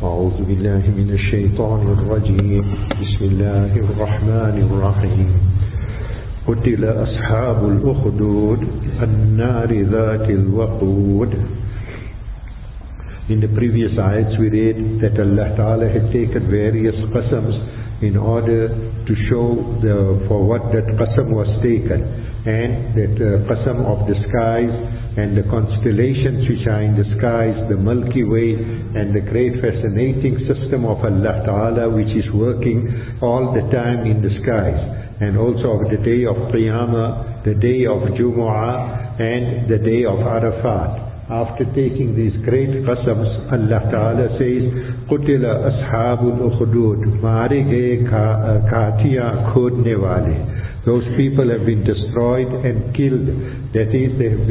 أعوذ بالله من الشيطان الرجيم بسم الله الرحمن الرحيم قتل أصحاب الأخدود النار ذات الوقود. In the previous ayats we read that Allah Ta'ala had taken various qasams in order to show for what that qasam was taken, and that qasam of the skies and the constellations which are in the skies, the Milky Way, and the great fascinating system of Allah Ta'ala which is working all the time in the skies, and also of the day of Qiyamah, the day of Jumu'ah, and the day of Arafat. After taking these great qasams, Allah Ta'ala says, قُتِلَ أَصْحَابُ الْأُخْدُودِ मारे गए घाटियां खोदने वाले. Those people have been destroyed and killed. That is,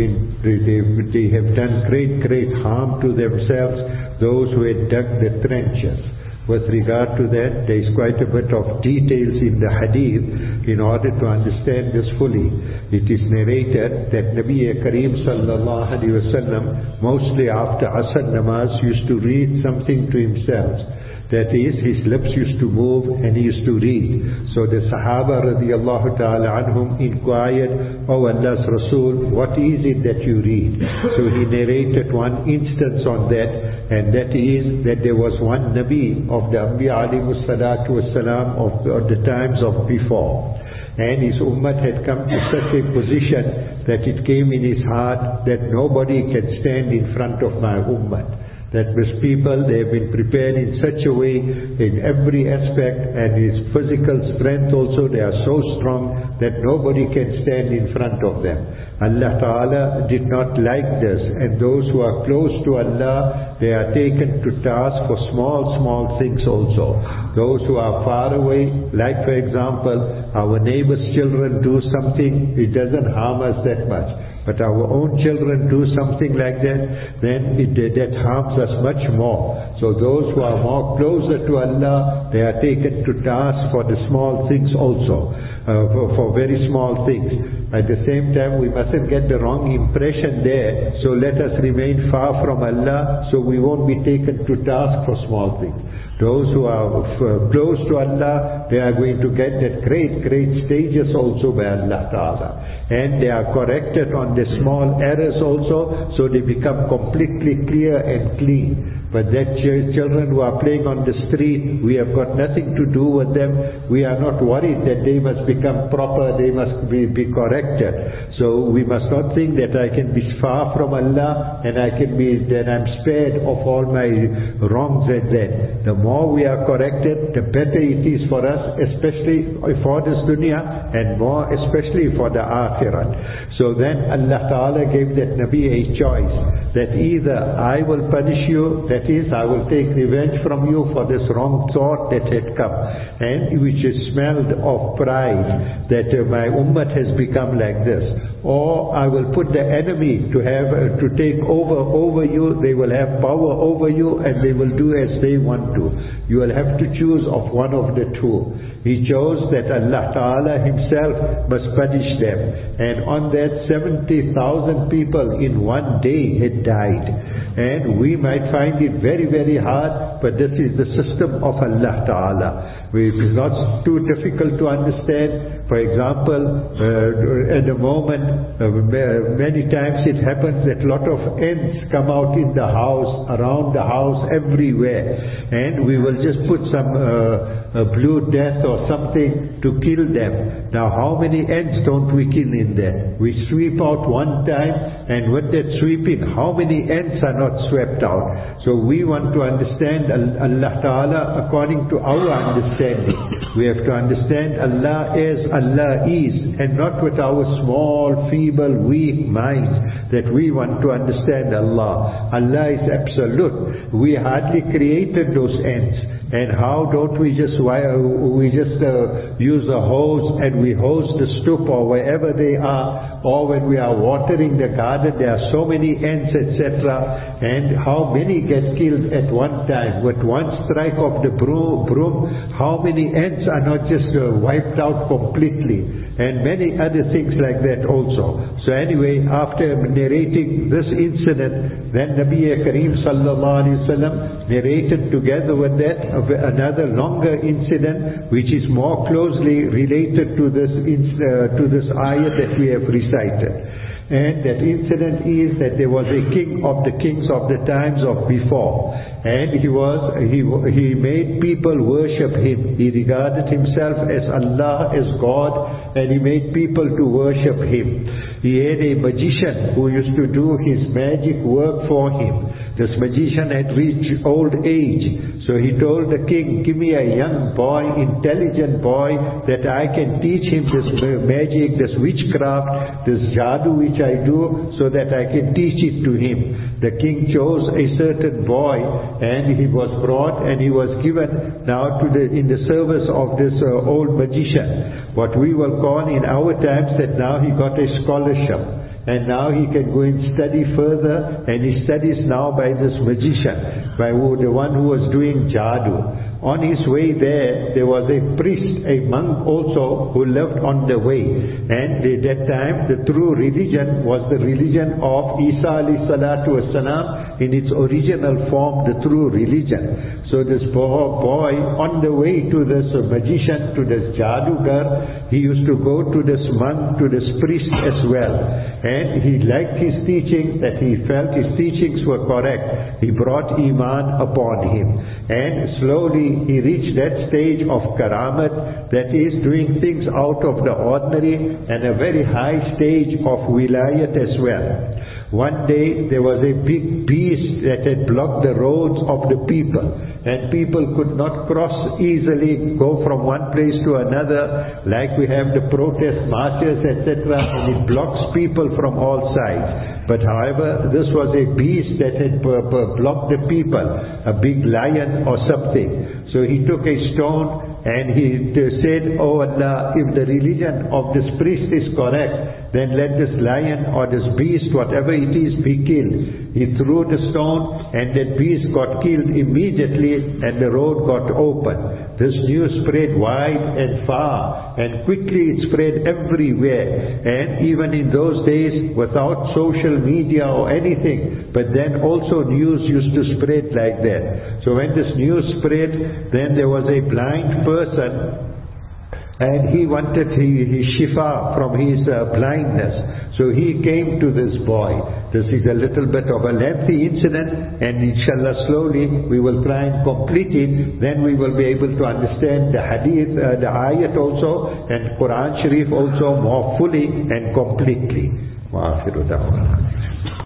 they have done great harm to themselves, those who had dug the trenches. With regard to that, there is quite a bit of details in the hadith in order to understand this fully. It is narrated that Nabi Kareem sallallahu alaihi wasallam, mostly after Asr namaz, used to read something to himself. That is, his lips used to move and he used to read. So the Sahaba radiallahu ta'ala anhum inquired, "O Allah's Rasul, what is it that you read?" So he narrated one instance on that, and that is that there was one Nabi of the Anbiya alayhi salatu wassalam of the times of before. And his ummah had come to such a position that it came in his heart that nobody can stand in front of my ummah. That these people, they have been prepared in such a way in every aspect, and his physical strength also, they are so strong that nobody can stand in front of them. Allah Ta'ala did not like this, and those who are close to Allah, they are taken to task for small things also. Those who are far away, like for example, our neighbor's children do something, it doesn't harm us that much. But our own children do something like that, then that harms us much more. So those who are more closer to Allah, they are taken to task for the small things also, for very small things. At the same time, we mustn't get the wrong impression there, so let us remain far from Allah, so we won't be taken to task for small things. Those who are close to Allah, they are going to get that great stages also by Allah Ta'ala. And they are corrected on the small errors also, so they become completely clear and clean. But that children who are playing on the street, we have got nothing to do with them. We are not worried that they must become proper, they must be corrected. So we must not think that I can be far from Allah and then I'm spared of all my wrongs and that. The more we are corrected, the better it is for us, especially for this dunya, and more especially for the akhirat. So then Allah Ta'ala gave that Nabi a choice, that either I will punish you, that is, I will take revenge from you for this wrong thought that had come, and which is smelled of pride, that my ummah has become like this. Or I will put the enemy to take over you, they will have power over you, and they will do as they want to. You will have to choose of one of the two. He chose that Allah Ta'ala himself must punish them. And on that 70,000 people in one day had died. And we might find it very hard, but this is the system of Allah Ta'ala. It is not too difficult to understand. For example, at the moment, many times it happens that a lot of ants come out in the house, around the house, everywhere. And we will just put some blue death or something to kill them. Now how many ants don't we kill in there? We sweep out one time, and with that sweeping, how many ants are not swept out? So we want to understand Allah Ta'ala according to our understanding. We have to understand Allah as Allah is, and not with our small, feeble, weak minds that we want to understand Allah. Allah is absolute. We hardly created those ants. And how don't we just use a hose and we hose the stoop or wherever they are or when we are watering the garden, there are so many ants, etc., and how many get killed at one time. With one strike of the broom, how many ants are not just wiped out completely, and many other things like that also. So anyway, after narrating this incident, then Nabi Kareem sallallahu alaihi wasallam narrated together with that another longer incident, which is more closely related to this ayah that we have recited. And that incident is that there was a king of the kings of the times of before, and he made people worship him. He regarded himself as Allah, as God, and he made people to worship him. He had a magician who used to do his magic work for him. This magician had reached old age, so he told the king, give me a young boy, intelligent boy, that I can teach him this magic, this witchcraft, this jadoo which I do, so that I can teach it to him. The king chose a certain boy, and he was brought and he was given now in the service of this old magician. What we will call in our times that now he got a scholarship. And now he can go and study further, and he studies now by this magician, by the one who was doing jadoo. On his way there was a priest, a monk also, who lived on the way. And at that time, the true religion was the religion of Isa alayhi salatu wasalam, in its original form, the true religion. So this boy, on the way to this magician, to this jadugar, he used to go to this monk, to this priest as well. And he liked his teaching, that he felt his teachings were correct. He brought Iman upon him. And slowly he reached that stage of karamat, that is doing things out of the ordinary, and a very high stage of wilayat as well. One day there was a big beast that had blocked the roads of the people, and people could not cross easily, go from one place to another, like we have the protest marches, etc., and it blocks people from all sides. But however, this was a beast that had blocked the people, a big lion or something. So he took a stone and he said, "Oh Allah, if the religion of this priest is correct, then let this lion or this beast, whatever it is, be killed." He threw the stone, and that beast got killed immediately, and the road got open. This news spread wide and far, and quickly it spread everywhere. And even in those days, without social media or anything, but then also news used to spread like that. So when this news spread, then there was a blind person, and he wanted his shifa from his blindness. So he came to this boy. This is a little bit of a lengthy incident, and inshallah slowly we will try and complete it. Then we will be able to understand the hadith, the ayat also, and Quran Sharif also more fully and completely. Wa akhiru da'wana.